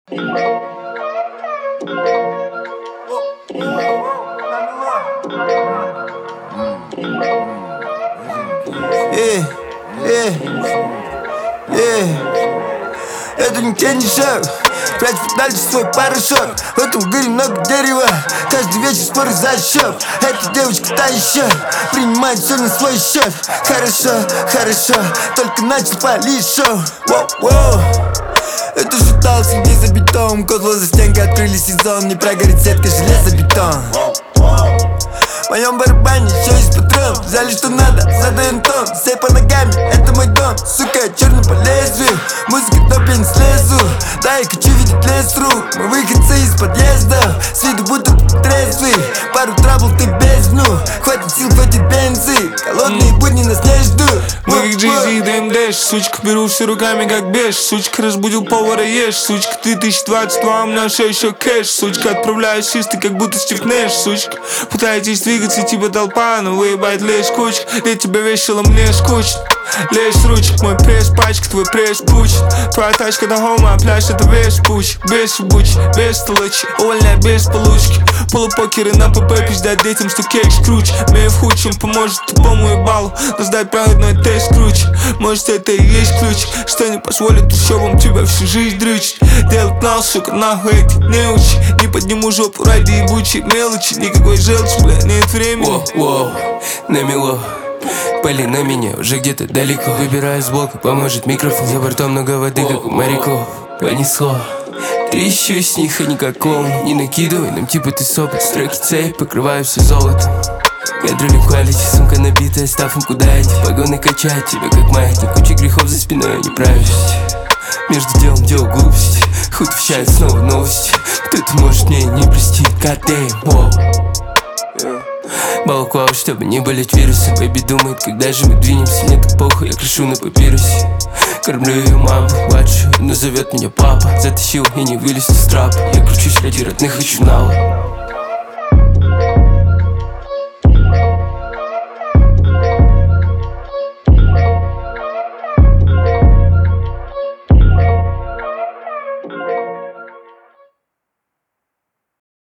Это не тень, ни шаг. Прячь дальше свой порошок. В этом гыре много дерева. Каждый вечер споры за счет. Эта девочка та еще. Принимает все на свой счет. Хорошо, хорошо. Только начал палить шоу. Воу-воу. Это шутался где за бетон. Котло за стенкой открыли сезон. Не прогорит сетка, железобетон. В моем барабане еще есть патрон. Взяли что надо, задаем тон. Все по ногами, это мой дом. Сука, я черный по лезвию. Музыка топ, я не слезу. Да, я хочу видеть лес рук. Мы выходцы из подъезда. С виду будто трезвый. Пару трабл ты бездну. Хватит сил, хватит бензы. Холодные будни нас не ждут. Мы как Джей-Зи и ДМДш. Сучка, беру все руками как беш. Сучка, разбудил повара, ешь. Сучка, ты 2022, у меня все еще кэш. Сучка, отправляю чистый, как будто Стив Нэш. Сучка, пытаетесь двигаться типа толпа, но выебать лишь кучка. Для тебя весело, мне скучно. Лезь ручек, мой пресс пачка, твой пресс пучит. Твоя тачка до хома, а пляж это весь пуч. Без убуч, без толочи, увольняй без получки. Полупокеры на ПП, пиздят детям, что кейк скруч. Мне в худшем поможет тупому ебалу. Но сдай проходной тест круче. Может это и есть ключ, что не позволит ушибам тебя всю жизнь дрючить. Делать нал, сука, нахуй эти не учи. Не подниму жопу ради ебучей мелочи. Никакой желчи, бля, нет времени. Воу, намело. Пали на меня, уже где-то далеко. Выбираю сбоку, поможет микрофон. За бортом много воды, как у моряков. Понесло. Трещу с них, а никаком. Не накидывай нам типа ты сопли. Строки цепь, покрываю все золотом. Контролю quality, сумка набитая стафом, куда эти погоны качают тебя как маятник. Куча грехов за спиной, я не правишь. Между делом делал глупости. Худ вещает снова новости. Кто-то может мне не простить. God damn, воу. Балаклава, чтобы не болеть вирусом. Бэби думает, когда же мы двинемся. Мне так похуй, я крышу на папирусе. Кормлю ее маму, младшую, но зовет меня папа. Затащил и не вылез из трапа. Я кручусь ради родных и чунала.